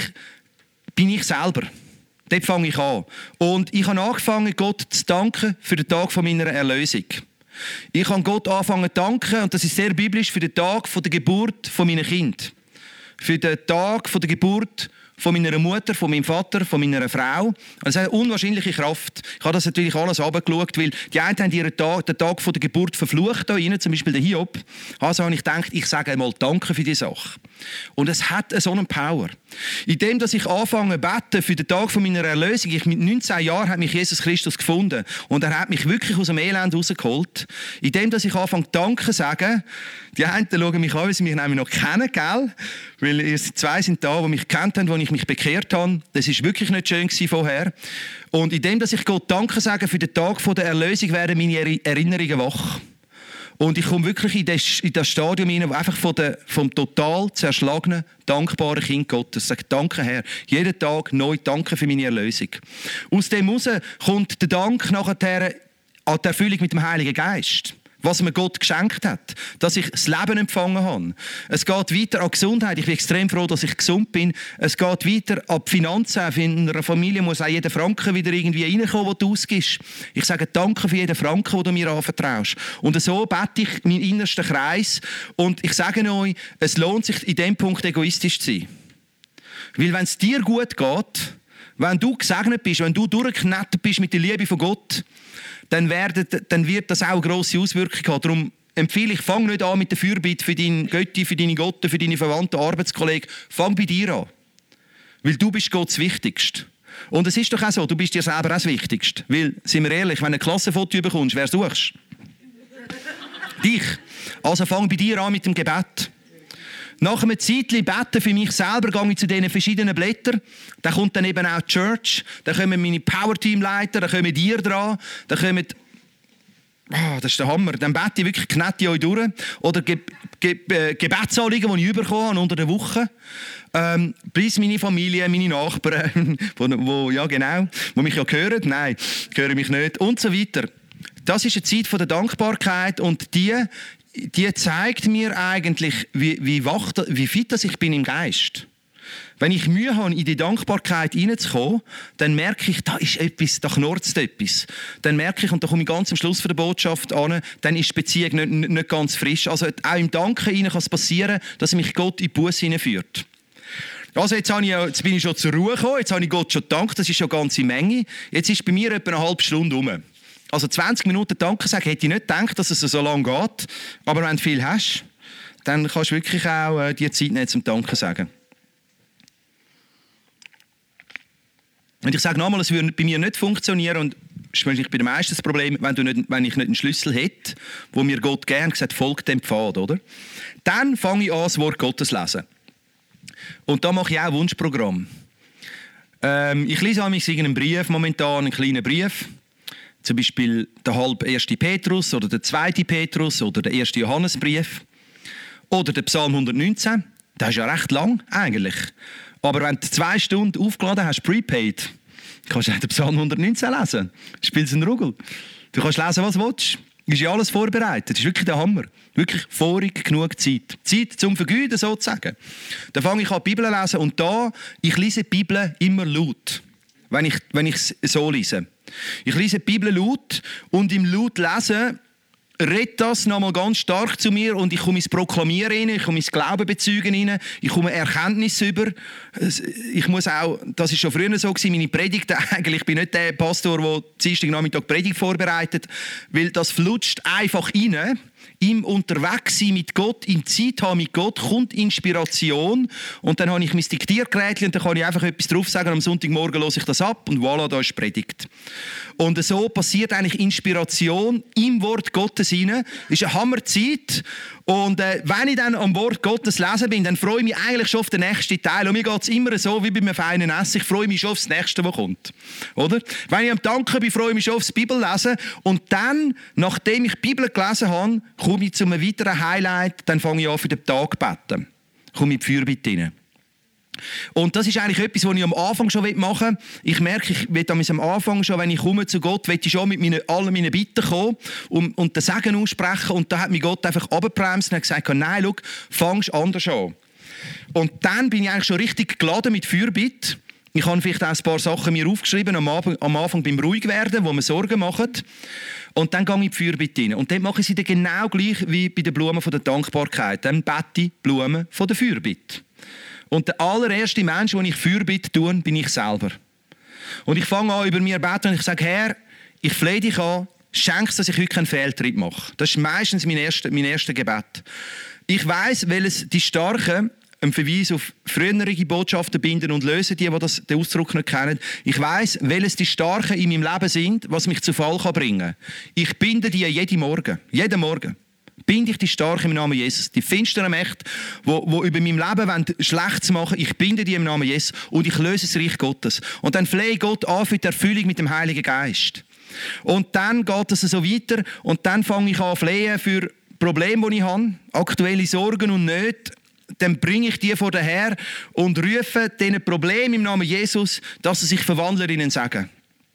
bin ich selber. Dort fange ich an. Und ich habe angefangen, Gott zu danken für den Tag meiner Erlösung. Ich habe Gott angefangen zu danken, und das ist sehr biblisch, für den Tag der Geburt meiner Kind. Für den Tag der Geburt von meiner Mutter, von meinem Vater, von meiner Frau. Das hat eine unwahrscheinliche Kraft. Ich habe das natürlich alles runtergeschaut, weil die einen haben ihren Tag, den Tag der Geburt verflucht, da rein, zum Beispiel der Hiob. Also habe ich gedacht, ich sage einmal Danke für diese Sache. Und es hat so eine Power. Indem, dass ich anfange zu beten für den Tag meiner Erlösung, ich mit neunzehn Jahren hat mich Jesus Christus gefunden und er hat mich wirklich aus dem Elend rausgeholt. Indem, dass ich anfange Danke zu sagen, die einen schauen mich an, weil sie mich nämlich noch kennen, gell? Weil ihr zwei sind da, die mich gekannt haben, als ich mich bekehrt habe. Das war wirklich nicht schön vorher. Und indem, dass ich Gott Danke sage für den Tag der Erlösung, werden meine Erinnerungen wach. Und ich komme wirklich in das, in das Stadium hinein, wo einfach von der, vom total zerschlagenen, dankbaren Kind Gottes sagt, danke Herr, jeden Tag neu danke für meine Erlösung. Aus dem heraus kommt der Dank nachher an die Erfüllung mit dem Heiligen Geist. Was mir Gott geschenkt hat, dass ich das Leben empfangen habe. Es geht weiter an Gesundheit. Ich bin extrem froh, dass ich gesund bin. Es geht weiter an die Finanzen. In einer Familie muss auch jeder Franken wieder irgendwie reinkommen, den du ausgibst. Ich sage danke für jeden Franken, den du mir anvertraust. Und so bete ich meinen innersten Kreis. Und ich sage euch, es lohnt sich, in diesem Punkt egoistisch zu sein. Weil wenn es dir gut geht, wenn du gesegnet bist, wenn du durchgeknetet bist mit der Liebe von Gott, Dann, werden, dann wird das auch eine grosse Auswirkung haben. Darum empfehle ich, fang nicht an mit der Fürbitte für deine Götti, für deine Gotte, für deine Verwandten, Arbeitskollegen. Fang bei dir an. Weil du bist Gott das Wichtigste. Und es ist doch auch so, du bist dir selber auch das Wichtigste. Weil, sind wir ehrlich, wenn du ein Klassenfoto bekommst, wer suchst? Dich. Also fang bei dir an mit dem Gebet. Nach einem Zeitchen beten für mich selber, gehe ich zu diesen verschiedenen Blättern. Dann kommt dann eben auch die Church, dann kommen meine Powerteam-Leiter, dann kommen dir dran, dann kommen... Oh, das ist der Hammer. Dann bete ich wirklich knete euch durch. Oder Ge Ge äh, Gebetsanliegen, die ich bekommen habe unter der Woche. Ähm, bis meine Familie, meine Nachbarn, wo, wo, ja genau, wo mich ja hören. Nein, hören mich nicht. Und so weiter. Das ist eine Zeit der Dankbarkeit und die... die zeigt mir eigentlich, wie, wie, wach, wie fit ich bin im Geist. Wenn ich Mühe habe, in die Dankbarkeit hineinzukommen, dann merke ich, da ist etwas, da knurrt etwas. Dann merke ich, und da komme ich ganz am Schluss der Botschaft an, dann ist die Beziehung nicht, nicht ganz frisch. Also auch im Danken kann es passieren, dass mich Gott in die Busse hineinführt. Also jetzt, habe ich, jetzt bin ich schon zur Ruhe gekommen, jetzt habe ich Gott schon gedankt, das ist schon eine ganze Menge. Jetzt ist bei mir etwa eine halbe Stunde rum. Also zwanzig Minuten Danke sagen, hätte ich nicht gedacht, dass es so lange geht. Aber wenn du viel hast, dann kannst du wirklich auch äh, die Zeit nehmen zum Danke sagen. Und ich sage nochmal, es würde bei mir nicht funktionieren und das ist wahrscheinlich bei den meisten das Problem, wenn, du nicht, wenn ich nicht einen Schlüssel hätte, wo mir Gott gerne gesagt folgt dem Pfad, oder? Dann fange ich an, das Wort Gottes zu lesen. Und da mache ich auch ein Wunschprogramm. Ähm, ich lese einmal einen Brief, momentan einen kleinen Brief. Zum Beispiel der halb erste Petrus oder der zweite Petrus oder der erste Johannesbrief. Oder der Psalm hundertneunzehn. Das ist ja recht lang eigentlich. Aber wenn du zwei Stunden aufgeladen hast, prepaid, kannst du auch den Psalm hundertneunzehn lesen. Spielst einen Ruggel. Du kannst lesen, was du willst. Ist ja alles vorbereitet. Das ist wirklich der Hammer. Wirklich vorig genug Zeit. Zeit zum Vergüten sozusagen. Dann fange ich an, die Bibel zu lesen. Und da, ich lese die Bibel immer laut. Wenn ich, wenn ich es so lese. Ich lese die Bibel laut. Und im laut Lesen redet das nochmal ganz stark zu mir und ich komme ins Proklamieren rein, ich komme ins Glauben bezeugen rein, ich komme Erkenntnis über. Ich muss auch, das war schon früher so gewesen, meine Predigten eigentlich, ich bin nicht der Pastor, der Dienstagnachmittag Predigt vorbereitet, weil das flutscht einfach rein. Im Unterwegssein mit Gott, im Zeit haben mit Gott, kommt Inspiration und dann habe ich mein Diktiergerät und dann kann ich einfach etwas drauf sagen, am Sonntagmorgen höre ich das ab und voilà, da ist Predigt. Und so passiert eigentlich Inspiration im Wort Gottes hinein. Das ist eine Hammerzeit. Und äh, wenn ich dann am Wort Gottes lesen bin, dann freue ich mich eigentlich schon auf den nächsten Teil. Und mir geht es immer so wie bei einem feinen Essen. Ich freue mich schon auf das Nächste, was kommt. Oder? Wenn ich am Danken bin, freue ich mich schon aufs Bibellesen. Und dann, nachdem ich die Bibel gelesen habe, komme ich zu einem weiteren Highlight. Dann fange ich an, für den Tag zu beten. Komme in die Fürbitte hinein. Und das ist eigentlich etwas, was ich am Anfang schon machen will. Ich merke, ich will am Anfang schon, wenn ich komme zu Gott, will ich schon mit meinen, allen meinen Bitten kommen und, und den Segen aussprechen. Und da hat mich Gott einfach runtergebremst und hat gesagt, nein, schau, fangst anders an. Und dann bin ich eigentlich schon richtig geladen mit Fürbitte. Ich habe vielleicht auch ein paar Sachen mir aufgeschrieben, am Anfang, am Anfang beim Ruhigwerden, wo man Sorgen macht. Und dann gehe ich in die Fürbitte rein. Und dort mache ich sie dann genau gleich wie bei den Blumen von der Dankbarkeit. Dann bete ich Blumen von der Fürbitte. Und der allererste Mensch, den ich Fürbitte tue, bin ich selber. Und ich fange an, über mir zu beten und ich sage, Herr, ich flehe dich an, schenkst, dass ich heute keinen Fehltritt mache. Das ist meistens mein erstes mein erste Gebet. Ich weiss, welches die Starken einen Verweis auf frühere Botschaften binden und lösen, die, die das, den Ausdruck nicht kennen. Ich weiss, welches die Starken in meinem Leben sind, was mich zu Fall kann bringen kann. Ich binde die jeden Morgen. Jeden Morgen. Binde ich die Starken im Namen Jesus. Die finsteren Mächte, die, die über meinem Leben wollen, schlecht zu machen, ich binde die im Namen Jesus und ich löse das Reich Gottes. Und dann flehe ich Gott an für die Erfüllung mit dem Heiligen Geist. Und dann geht es so weiter und dann fange ich an flehen für Probleme, die ich habe, aktuelle Sorgen und Nöte. Dann bringe ich die vor den Herrn und rufe diesen Problemen im Namen Jesus, dass sie sich verwandeln in einen Segen.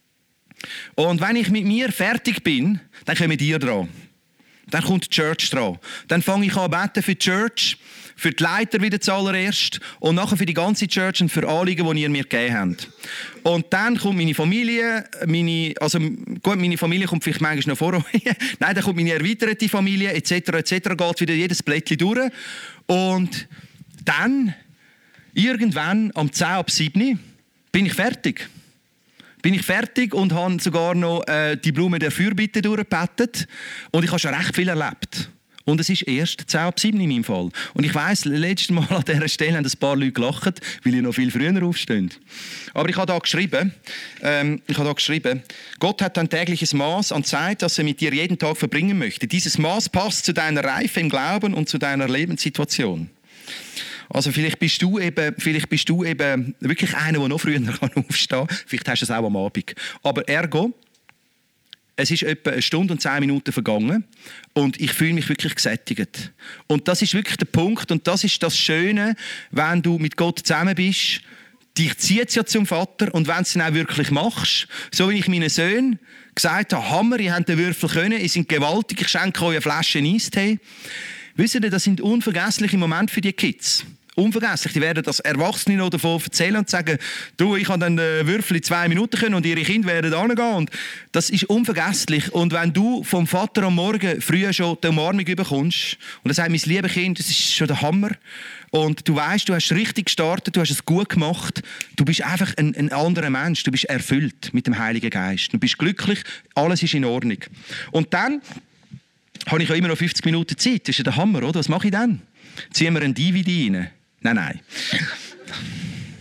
Und wenn ich mit mir fertig bin, dann kommen die dran. Dann kommt die Church dran. Dann fange ich an beten für die Church, für die Leiter wieder zuallererst und nachher für die ganze Church und für Anliegen, die ihr mir gegeben habt. Und dann kommt meine Familie, meine, also gut, meine Familie kommt vielleicht manchmal noch vor. Nein, dann kommt meine erweiterte Familie et cetera et cetera. Geht wieder jedes Blättchen durch. Und dann, irgendwann, am zehn ab sieben, bin ich fertig. Bin ich fertig und habe sogar noch äh, die Blume der Fürbitte durchgebetet. Und ich habe schon recht viel erlebt. Und es ist erst zehn ab sieben in meinem Fall. Und ich weiss, letztes Mal an dieser Stelle haben ein paar Leute gelacht, weil ich noch viel früher aufstehe. Aber ich habe da geschrieben, ähm, ich habe da geschrieben, Gott hat ein tägliches Maß an Zeit, das er mit dir jeden Tag verbringen möchte. Dieses Maß passt zu deiner Reife im Glauben und zu deiner Lebenssituation. Also vielleicht bist du eben, vielleicht bist du eben wirklich einer, der noch früher aufstehen kann. Vielleicht hast du es auch am Abend. Aber ergo, es ist etwa eine Stunde und zehn Minuten vergangen und ich fühle mich wirklich gesättigt. Und das ist wirklich der Punkt und das ist das Schöne, wenn du mit Gott zusammen bist. Dich zieht es ja zum Vater und wenn du es dann auch wirklich machst, so wie ich meinen Söhnen gesagt habe, Hammer, ihr habt den Würfel können, ihr seid gewaltig, ich schenke euch eine Flasche Eistee. Wisst ihr, das sind unvergessliche Momente für die Kids. Unvergesslich. Die werden das Erwachsene noch davon erzählen und sagen, du, ich habe dann den Würfel in zwei Minuten können und ihre Kinder werden hingehen. Und das ist unvergesslich. Und wenn du vom Vater am Morgen früh schon die Umarmung bekommst und er sagt, mein liebes Kind, das ist schon der Hammer. Und du weißt, du hast richtig gestartet, du hast es gut gemacht. Du bist einfach ein, ein anderer Mensch. Du bist erfüllt mit dem Heiligen Geist. Du bist glücklich, alles ist in Ordnung. Und dann habe ich auch immer noch fünfzig Minuten Zeit. Das ist ja der Hammer, oder? Was mache ich dann? Ziehen wir einen D V D rein? Nein, nein.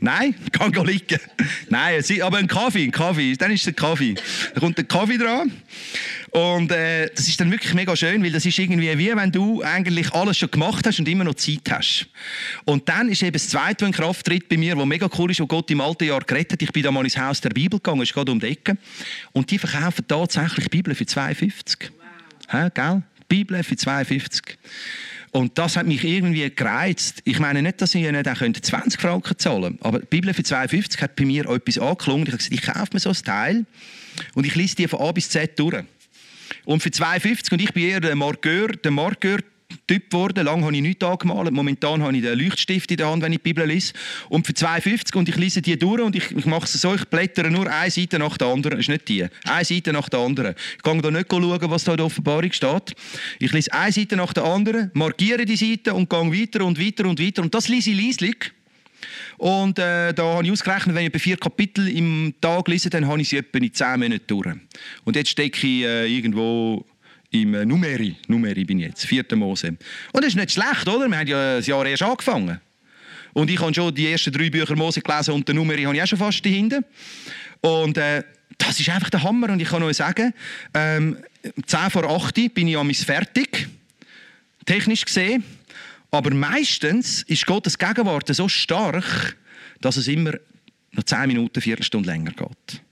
Nein, kann gar liegen. Nein, aber ein Kaffee, ein Kaffee, dann ist der Kaffee. Da kommt der Kaffee dran. Und äh, das ist dann wirklich mega schön, weil das ist irgendwie wie wenn du eigentlich alles schon gemacht hast und immer noch Zeit hast. Und dann ist eben das Zweite, was in Kraft tritt bei mir, was mega cool ist, wo Gott im alten Jahr gerettet hat. Ich bin da mal ins Haus der Bibel gegangen, ist gerade um die Ecke. Und die verkaufen tatsächlich Bibeln für zwei fünfzig. Hä, gell? Bibeln für zwei fünfzig. Und das hat mich irgendwie gereizt. Ich meine nicht, dass ich nicht auch zwanzig Franken zahlen könnte, aber die Bibel für zwei fünfzig hat bei mir etwas angeklungen. Ich habe gesagt, ich kaufe mir so ein Teil und ich lese die von A bis Z durch. Und für zwei fünfzig, und ich bin eher der Markeur, der Markeur-Typ geworden. Lange habe ich nichts angemalt. Momentan habe ich den Leuchtstift in der Hand, wenn ich die Bibel lese. Und für zwei fünfzig, und ich lese die durch und ich, ich mache es so, ich blättere nur eine Seite nach der anderen. Das ist nicht die. Eine Seite nach der anderen. Ich kann da nicht schauen, was da in der Offenbarung steht. Ich lese eine Seite nach der anderen, markiere die Seite und gehe weiter und weiter und weiter. Und das lese ich leislich. Und äh, da habe ich ausgerechnet, wenn ich etwa vier Kapitel im Tag lese, dann habe ich sie etwa in zehn Monaten durch. Und jetzt stecke ich äh, irgendwo im äh, Numeri. Numeri bin ich jetzt, vierte Mose. Und das ist nicht schlecht, oder? Wir haben ja das Jahr erst angefangen. Und ich habe schon die ersten drei Bücher Mose gelesen und den Numeri habe ich auch schon fast dahinter. Und äh, das ist einfach der Hammer. Und ich kann euch sagen, ähm, zehn vor acht bin ich am fertig, technisch gesehen. Aber meistens ist Gottes Gegenwart so stark, dass es immer noch zehn Minuten, eine Viertelstunde länger geht.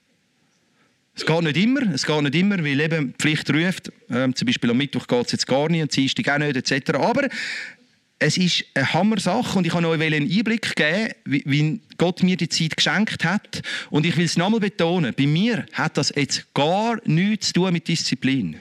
Es geht nicht immer, es geht nicht immer, weil eben die Pflicht ruft. Ähm, zum Beispiel am Mittwoch geht es jetzt gar nicht, am Dienstag auch nicht, et cetera. Aber es ist eine Hammer-Sache und ich kann euch einen Einblick geben, wie, wie Gott mir die Zeit geschenkt hat. Und ich will es nochmal betonen, bei mir hat das jetzt gar nichts zu tun mit Disziplin.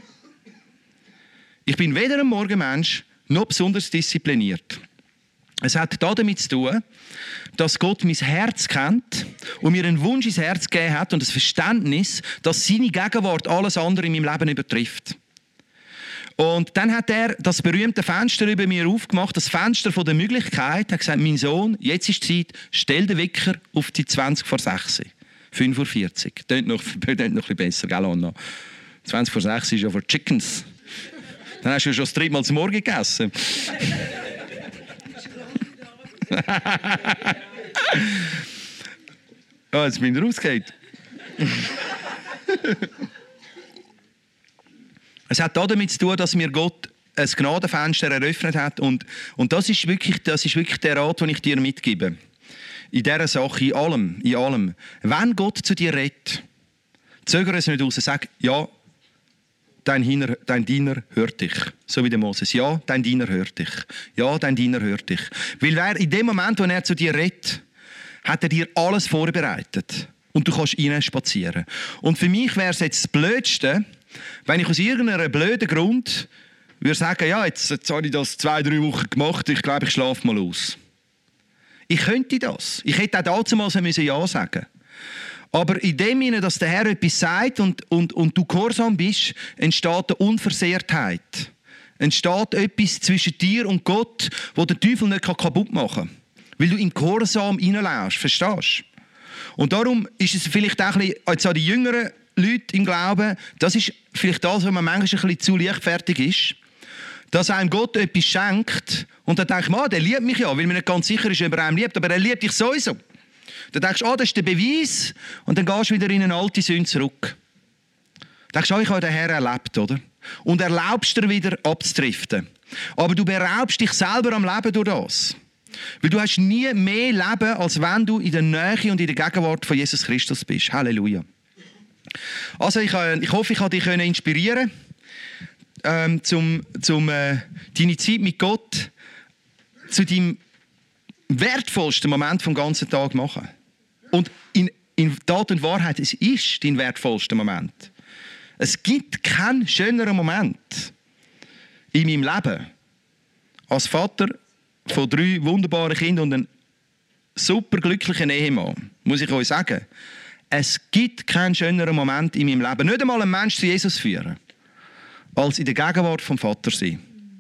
Ich bin weder ein Morgenmensch, noch besonders diszipliniert. Es hat damit zu tun, dass Gott mein Herz kennt und mir einen Wunsch ins Herz gegeben hat und das Verständnis, dass seine Gegenwart alles andere in meinem Leben übertrifft. Und dann hat er das berühmte Fenster über mir aufgemacht, das Fenster von der Möglichkeit, er hat gesagt, mein Sohn, jetzt ist die Zeit, stell den Wecker auf die zwanzig vor sechs. fünf Uhr vierzig. Das klingt noch, noch ein bisschen besser, gell, Anna? zwanzig vor sechs ist ja für Chickens. Dann hast du ja schon das dritte Mal zum Morgen gegessen. Oh, jetzt bin ich rausgegangen. Es hat damit zu tun, dass mir Gott ein Gnadenfenster eröffnet hat. Und, und das, ist wirklich, das ist wirklich der Rat, den ich dir mitgebe. In dieser Sache, in allem, in allem. Wenn Gott zu dir redet, zögere es nicht aus, sag, ja, Dein Diener, dein Diener hört dich. So wie der Moses. Ja, dein Diener hört dich. Ja, dein Diener hört dich. Weil er, in dem Moment, wo er zu dir redet, hat er dir alles vorbereitet. Und du kannst rein spazieren. Und für mich wäre es jetzt das Blödste, wenn ich aus irgendeinem blöden Grund würde sagen, ja, jetzt, jetzt habe ich das zwei, drei Wochen gemacht, ich glaube, ich schlafe mal aus. Ich könnte das. Ich hätte auch damals Ja sagen müssen. Aber in dem Sinne, dass der Herr etwas sagt und, und, und du gehorsam bist, entsteht eine Unversehrtheit. Entsteht etwas zwischen dir und Gott, das der Teufel nicht kaputt machen kann. Weil du im Gehorsam reinläufst, verstehst du? Und darum ist es vielleicht auch ein bisschen, jetzt an die jüngeren Leute im Glauben, das ist vielleicht das, was man manchmal ein bisschen zu leichtfertig ist, dass einem Gott etwas schenkt und dann denkt man, der liebt mich ja, weil man nicht ganz sicher ist, ob er einem liebt, aber er liebt dich sowieso. Dann denkst du, oh, das ist der Beweis und dann gehst du wieder in eine alte Sünde zurück. Dann denkst du, oh, ich habe den Herrn erlebt, oder? Und erlaubst dir wieder abzudriften. Aber du beraubst dich selber am Leben durch das. Weil du hast nie mehr Leben, als wenn du in der Nähe und in der Gegenwart von Jesus Christus bist. Halleluja. Also ich, äh, ich hoffe, ich konnte dich inspirieren, ähm, zum, zum äh, deine Zeit mit Gott zu deinem wertvollsten Moment vom ganzen Tag machen. Und in, in Tat und Wahrheit, es ist dein wertvollster Moment. Es gibt keinen schöneren Moment in meinem Leben als Vater von drei wunderbaren Kindern und einem super glücklichen Ehemann, muss ich euch sagen. Es gibt keinen schöneren Moment in meinem Leben, nicht einmal einen Menschen zu Jesus führen, als in der Gegenwart vom Vater sein.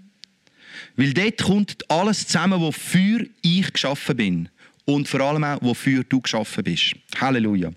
Weil dort kommt alles zusammen, wofür ich geschaffen bin. Und vor allem auch, wofür du geschaffen bist. Halleluja.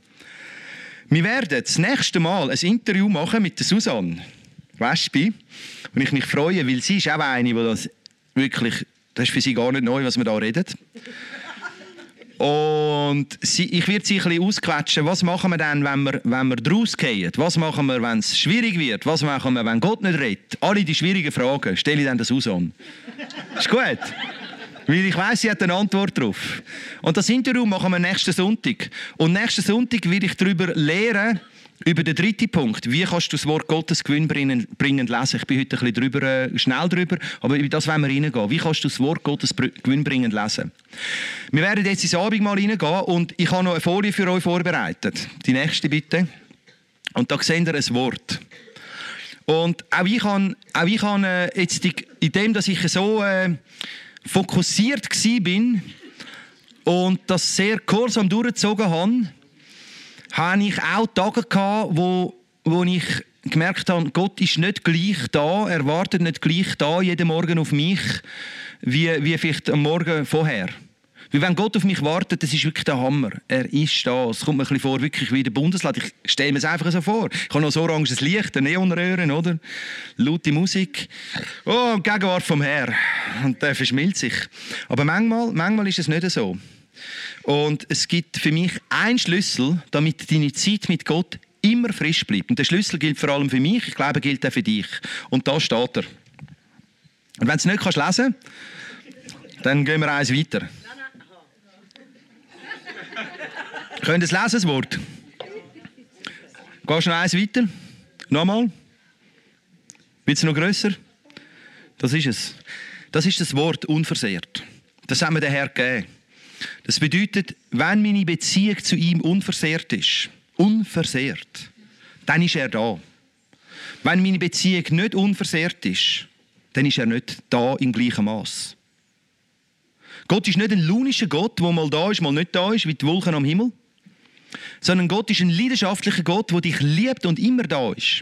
Wir werden das nächste Mal ein Interview machen mit der Susanne Wespi. Und ich mich freue, weil sie ist auch eine, die das wirklich, das ist für sie gar nicht neu, was wir da reden. Und sie, ich werde sie ein bisschen ausquetschen. Was machen wir dann, wenn wir, wenn wir draus gehen? Was machen wir, wenn es schwierig wird? Was machen wir, wenn Gott nicht redet? Alle die schwierigen Fragen stelle ich dann das aus an. Ist gut? Weil ich weiss, sie hat eine Antwort darauf. Und das Interview machen wir nächsten Sonntag. Und nächsten Sonntag werde ich darüber lehren, über den dritten Punkt. Wie kannst du das Wort Gottes gewinnbringend lesen? Ich bin heute ein bisschen drüber, äh, schnell drüber, aber über das wollen wir reingehen. Wie kannst du das Wort Gottes gewinnbringend lesen? Wir werden jetzt ins Abendmahl reingehen und ich habe noch eine Folie für euch vorbereitet. Die nächste bitte. Und da seht ihr ein Wort. Und auch ich habe, auch ich habe äh, jetzt, die, in dem, dass ich so äh, fokussiert war und das sehr gehorsam durchgezogen habe, hatte ich auch Tage gehabt, wo, wo ich gemerkt habe, Gott ist nicht gleich da, er wartet nicht gleich da jeden Morgen auf mich, wie, wie vielleicht am Morgen vorher. Weil wenn Gott auf mich wartet, das ist wirklich der Hammer. Er ist da. Es kommt mir ein bisschen vor, wirklich wie der Bundesland. Ich stelle mir es einfach so vor. Ich habe noch so oranges Licht, eine Neonröhre, oder? Laute Musik. Oh, Gegenwart vom Herrn. Und der verschmilzt sich. Aber manchmal, manchmal ist es nicht so. Und es gibt für mich einen Schlüssel, damit deine Zeit mit Gott immer frisch bleibt. Und der Schlüssel gilt vor allem für mich, ich glaube, er gilt auch für dich. Und da steht er. Und wenn du es nicht kannst lesen kannst, dann gehen wir eins weiter. Könnt ihr es lesen, das Wort? Gehst du noch eins weiter? Nochmal? Wird es noch grösser? Das ist es. Das ist das Wort unversehrt. Das hat mir der Herr gegeben. Das bedeutet, wenn meine Beziehung zu ihm unversehrt ist, unversehrt, dann ist er da. Wenn meine Beziehung nicht unversehrt ist, dann ist er nicht da im gleichen Maß. Gott ist nicht ein launischer Gott, der mal da ist, mal nicht da ist, wie die Wolken am Himmel. Sondern Gott ist ein leidenschaftlicher Gott, der dich liebt und immer da ist.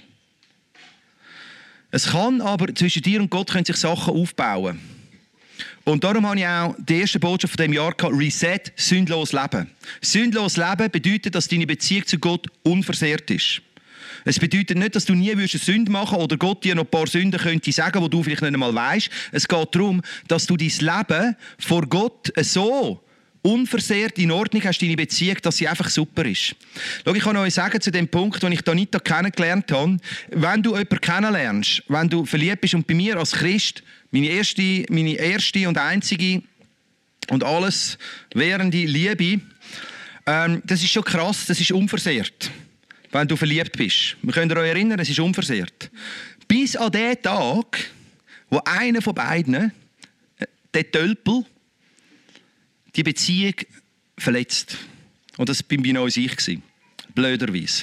Es kann aber, zwischen dir und Gott können sich Sachen aufbauen. Und darum habe ich auch die erste Botschaft von diesem Jahr gehabt, Reset, sündlos leben. Sündlos leben bedeutet, dass deine Beziehung zu Gott unversehrt ist. Es bedeutet nicht, dass du nie eine Sünde machen oder Gott dir noch ein paar Sünden könnte sagen, die du vielleicht nicht einmal weißt. Es geht darum, dass du dein Leben vor Gott so unversehrt in Ordnung hast, deine Beziehung, dass sie einfach super ist. Schau, ich kann euch sagen, zu dem Punkt, den ich Anita kennengelernt habe, wenn du jemanden kennenlernst, wenn du verliebt bist, und bei mir als Christ, meine erste, meine erste und einzige und alles währende Liebe, ähm, das ist schon krass, das ist unversehrt, wenn du verliebt bist. Wir können euch erinnern, es ist unversehrt. Bis an den Tag, wo einer von beiden, der Tölpel, die Beziehung verletzt. Und das war bei uns ich. Blöderweise.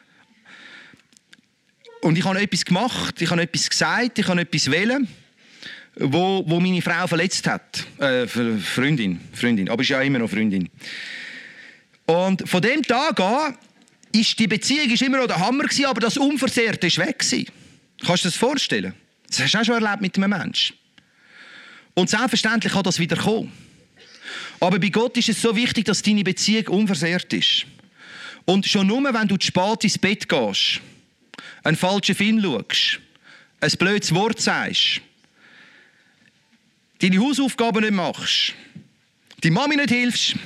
Und ich habe etwas gemacht, ich habe etwas gesagt, ich habe etwas wählen, wo, wo meine Frau verletzt hat. Äh, Freundin, Freundin, aber ist ja immer noch Freundin. Und von dem Tag an ist die Beziehung ist immer noch der Hammer gewesen, aber das Unversehrte ist weg gewesen. Kannst du dir das vorstellen? Das hast du auch schon erlebt mit einem Menschen. Und selbstverständlich kann das wieder kommen. Aber bei Gott ist es so wichtig, dass deine Beziehung unversehrt ist. Und schon nur, wenn du zu spät ins Bett gehst, einen falschen Film schaust, ein blödes Wort sagst, deine Hausaufgaben nicht machst, die Mami nicht hilfst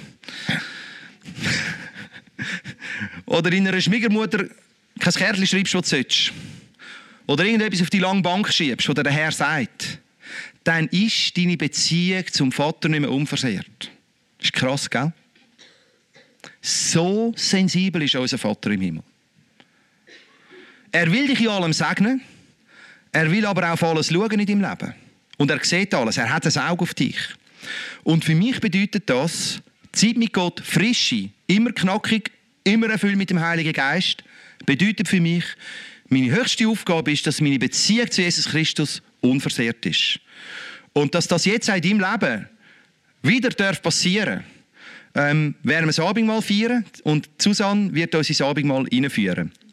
oder in einer Schwiegermutter kein Kärtchen schreibst, was du sollst, oder irgendetwas auf die lange Bank schiebst, oder der Herr sagt, dann ist deine Beziehung zum Vater nicht mehr unversehrt. Das ist krass, gell? So sensibel ist unser Vater im Himmel. Er will dich in allem segnen, er will aber auch auf alles schauen in deinem Leben. Und er sieht alles, er hat ein Auge auf dich. Und für mich bedeutet das, Zeit mit Gott, frische, immer knackig, immer erfüllt mit dem Heiligen Geist, bedeutet für mich, meine höchste Aufgabe ist, dass meine Beziehung zu Jesus Christus unversehrt ist. Und dass das jetzt in deinem Leben wieder passieren darf, ähm, werden wir das Abendmahl feiern und Susanne wird uns ins Abendmahl einführen.